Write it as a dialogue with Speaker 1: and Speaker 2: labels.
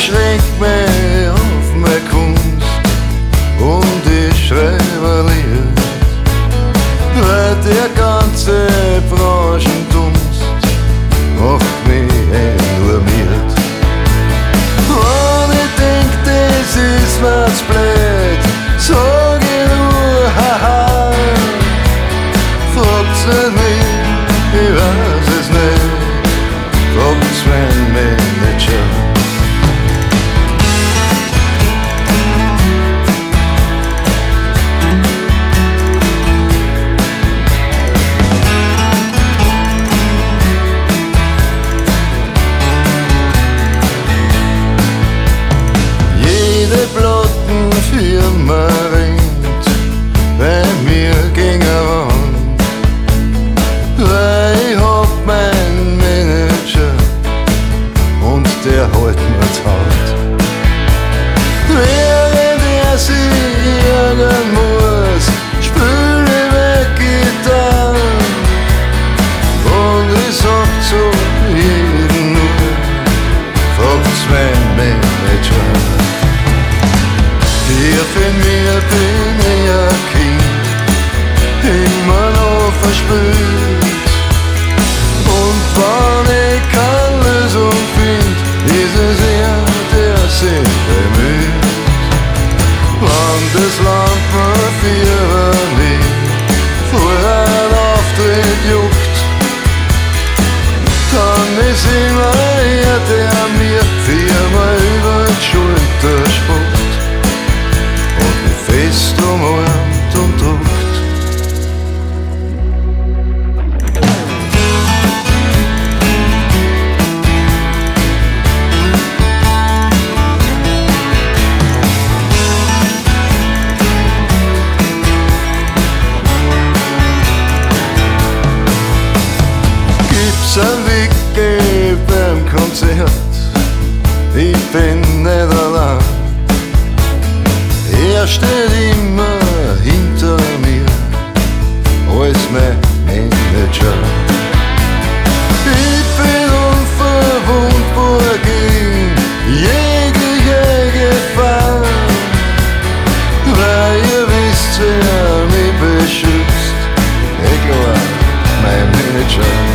Speaker 1: beschränkt mich auf meine Kunst und ich schreibe Lied, weil der ganze Branchendunst macht mich alarmiert. Und ich denk, das ist was blöd, sag ich nur, haha. Fragt's nicht mich, ich weiß es nicht, fragt's mein Manager. Jede Plattenfirma ringt bei mir gegen ran, weil ich hab meinen Manager und der hält mir's Hand. Während er sich ärgern muss, spül ich weg Gitarre und ich sag zu jedem nur, fragt's mein Manager. Hier für mich bin ich ein Kind, immer noch verspült. Und wenn ich keine Lösung find, ist es er, der sich bemüht. Wenn das Land mir für mich vor ein Auftritt juckt, dann ist immer er, der mir viermal über die Schulter spuckt und mich fest umarmt und druckt. Gibt's ein Wickel beim Konzert, ich bin nicht allein. Er steht immer hinter mir als mein Manager. Ich bin unverwundbar gegen jegliche Gefahr, weil ihr wisst, wer mich beschützt. Egal, mein Manager.